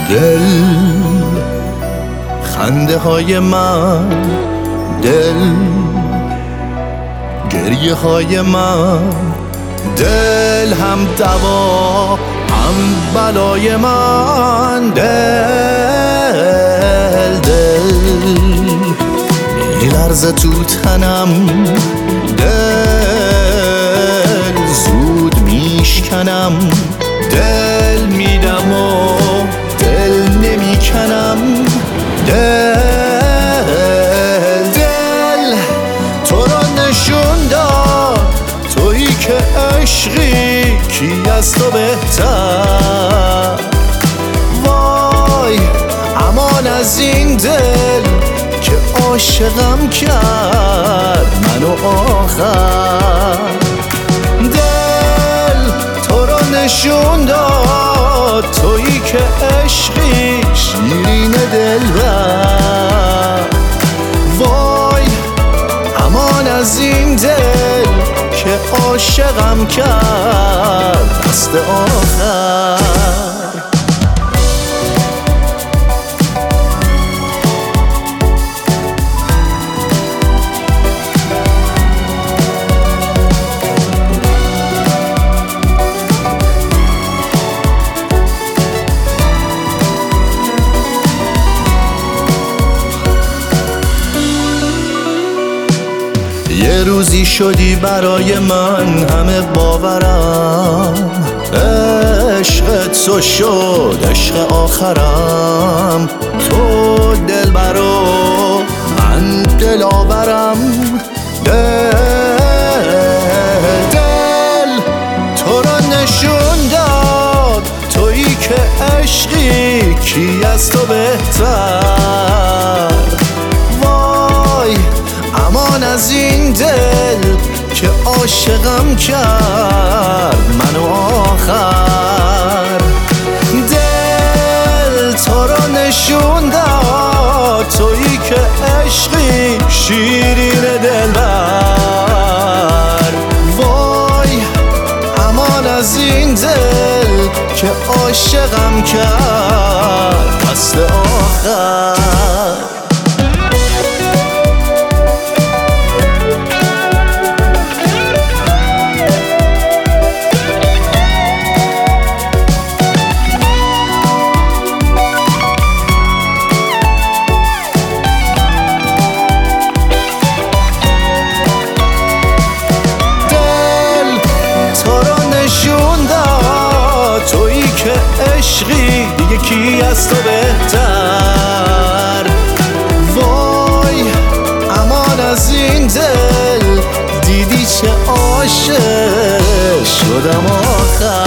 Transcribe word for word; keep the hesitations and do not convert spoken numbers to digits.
دل خنده های من، دل گریه های من، دل هم دوا هم بلای من، دل دل میلرزه تو تنم، دل زود میشکنم، دل میدم و دل نمیکنم، دل دل تو را نشون داد تویی که عشقی، کی از تو بهتر؟ وای امان از این دل که عاشقم کرد منو آخر، دل تو را نشون داد تویی که عشقی، شیرین دلبر. وای امان از این دل که عاشقم کرد دست آخر. یه روزی شدی برای من همه باورم، عشقت تو شد عشق آخرم، تو دل برو من دلاورم، دل دل تو را نشون داد تویی که عشقی، کی از تو بهتر؟ وای امان از این دل که عاشقم کرد منو آخر، دل تو را نشون داد تویی که عشقی، شیرین دلبر. وای امان از این دل که عاشقم کرد دست آخر. تویی که عشقی، دیگه کی از تو بهتر؟ وای امان از این دل، دیدی چه عاشق شدم آخر.